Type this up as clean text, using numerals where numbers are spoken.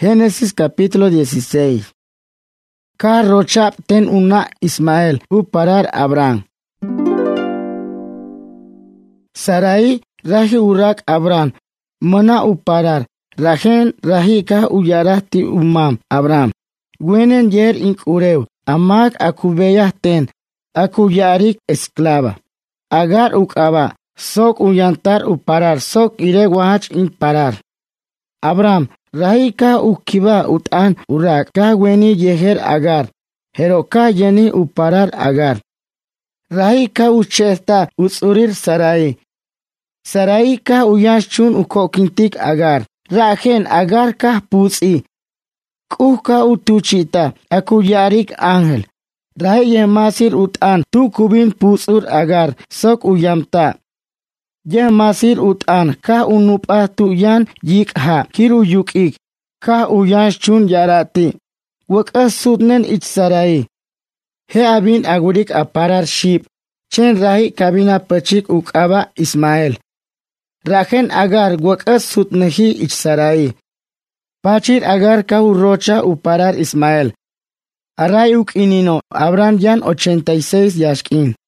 Génesis capítulo 16. Rochab ten una Ismael parar Abraham. Sarai rahi urak Abraham mana parar. Rajen rahika uyarati umam Abraham. Gwenen yer inkureu amak akubeyah ten akuyarik esclava. Agar ukaba sok uyantar parar sok ire wahach parar. Abraham rahika ukiba utan urak ka weni yeher Agar. Heroka yeni parar Agar. Rahika uchesta utsurir Sarai. Sarai ka uyashchun ukokintik Agar. Rajen Agar ka putsi. Kuhka utuchita akuyarik ángel. Raye masir utan tu kubin putsur Agar sok uyamta. Ye masir utan ka unupa tuyan yikha kiru yukik. Ka uyashchun yarati. Wakas sudnen ich Sarai. He abin agurik aparar ship. Chen rahi kabina pachik ukaba Ismael. Rajen Agar wakas sudnehi ich Sarai. Pachir Agar kau rocha parar Ismael. Aray inino Abraham yan 86 yashkin.